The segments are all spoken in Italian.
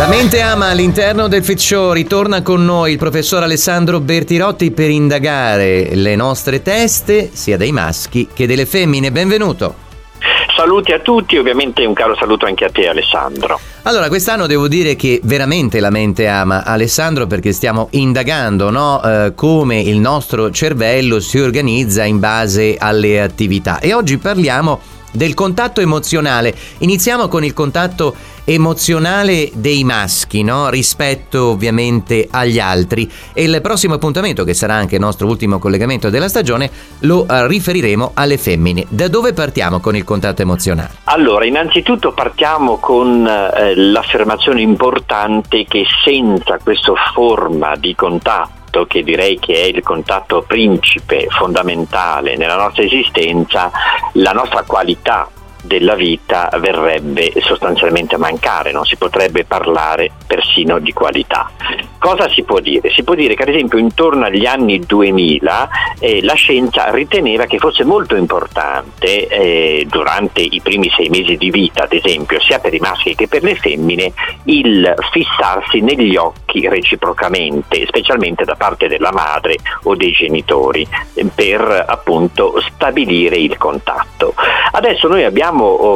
La mente ama all'interno del Fit Show. Ritorna con noi il professor Alessandro Bertirotti per indagare le nostre teste, sia dei maschi che delle femmine. Benvenuto. Saluti a tutti, ovviamente un caro saluto anche a te, Alessandro. Allora, quest'anno devo dire che veramente la mente ama Alessandro, perché stiamo indagando, no? Come il nostro cervello si organizza in base alle attività. E oggi parliamo del contatto emozionale. Iniziamo con il contatto emozionale dei maschi, no? Rispetto ovviamente agli altri, e il prossimo appuntamento, che sarà anche il nostro ultimo collegamento della stagione, lo riferiremo alle femmine. Da dove partiamo con il contatto emozionale? Allora, innanzitutto partiamo con l'affermazione importante che senza questa forma di contatto, che direi che è il contatto principe fondamentale nella nostra esistenza, la nostra qualità della vita verrebbe sostanzialmente a mancare, non si potrebbe parlare persino di qualità. Cosa si può dire? Si può dire che ad esempio intorno agli anni 2000 la scienza riteneva che fosse molto importante durante i primi 6 mesi di vita, ad esempio, sia per i maschi che per le femmine, il fissarsi negli occhi reciprocamente, specialmente da parte della madre o dei genitori, per appunto stabilire il contatto. Adesso noi abbiamo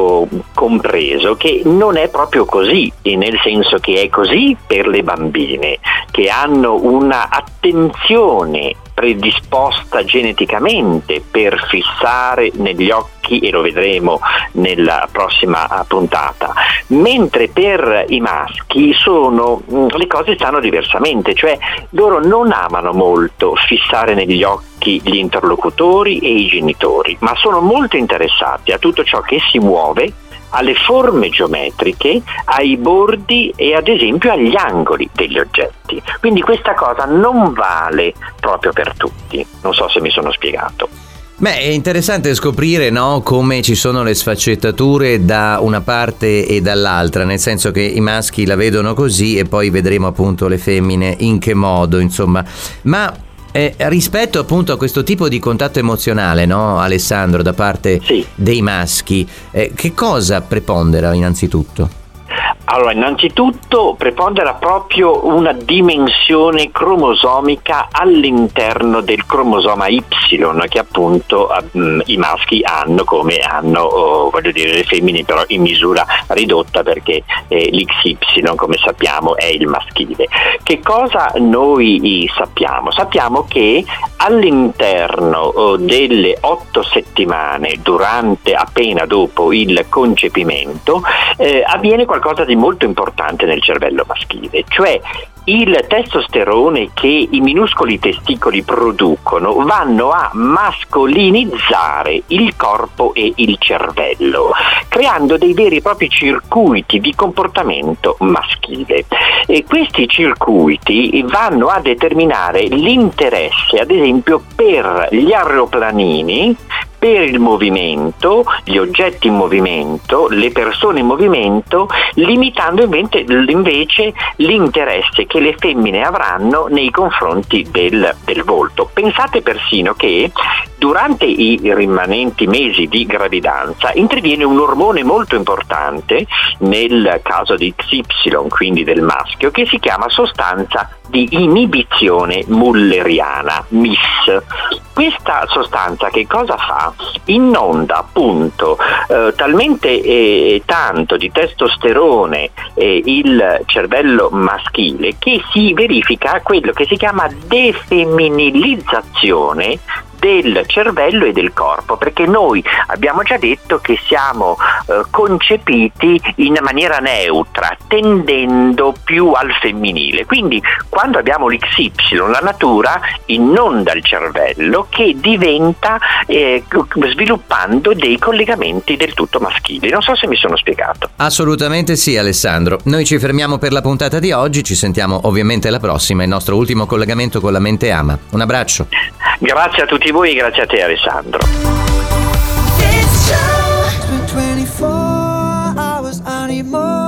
compreso che non è proprio così, nel senso che è così per le bambine, che hanno una attenzione predisposta geneticamente per fissare negli occhi, e lo vedremo nella prossima puntata, mentre per i maschi le cose stanno diversamente, cioè loro non amano molto fissare negli occhi gli interlocutori e i genitori, ma sono molto interessati a tutto ciò che si muove, alle forme geometriche, ai bordi e ad esempio agli angoli degli oggetti. Quindi questa cosa non vale proprio per tutti. Non so se mi sono spiegato. Beh, è interessante scoprire, no, come ci sono le sfaccettature da una parte e dall'altra, nel senso che i maschi la vedono così e poi vedremo appunto le femmine in che modo, insomma. Ma rispetto appunto a questo tipo di contatto emozionale, no, Alessandro, da parte dei maschi, che cosa prepondera innanzitutto? Allora, innanzitutto prepondera proprio una dimensione cromosomica all'interno del cromosoma Y, che appunto i maschi hanno, come hanno le femmine, però in misura ridotta, perché l'XY, come sappiamo, è il maschile. Che cosa noi sappiamo? Sappiamo che all'interno delle 8 settimane, appena dopo il concepimento, avviene qualcosa di molto importante nel cervello maschile, cioè il testosterone che i minuscoli testicoli producono vanno a mascolinizzare il corpo e il cervello, creando dei veri e propri circuiti di comportamento maschile. E questi circuiti vanno a determinare l'interesse, ad esempio, per gli aeroplanini, per il movimento, gli oggetti in movimento, le persone in movimento, limitando invece l'interesse che le femmine avranno nei confronti del volto. Pensate persino che durante i rimanenti mesi di gravidanza interviene un ormone molto importante, nel caso di XY, quindi del maschio, che si chiama sostanza di inibizione mulleriana, MIS. Questa sostanza che cosa fa? Inonda appunto talmente tanto di testosterone il cervello maschile, che si verifica quello che si chiama defemminilizzazione del cervello e del corpo, perché noi abbiamo già detto che siamo concepiti in maniera neutra, tendendo più al femminile. Quindi quando abbiamo l'XY, la natura inonda il cervello, che diventa sviluppando dei collegamenti del tutto maschili. Non so se mi sono spiegato. Assolutamente sì, Alessandro. Noi ci fermiamo per la puntata di oggi, ci sentiamo ovviamente alla prossima, il nostro ultimo collegamento con la mente ama. Un abbraccio. Grazie a tutti voi e grazie a te, Alessandro. It's been 24 hours, I need more.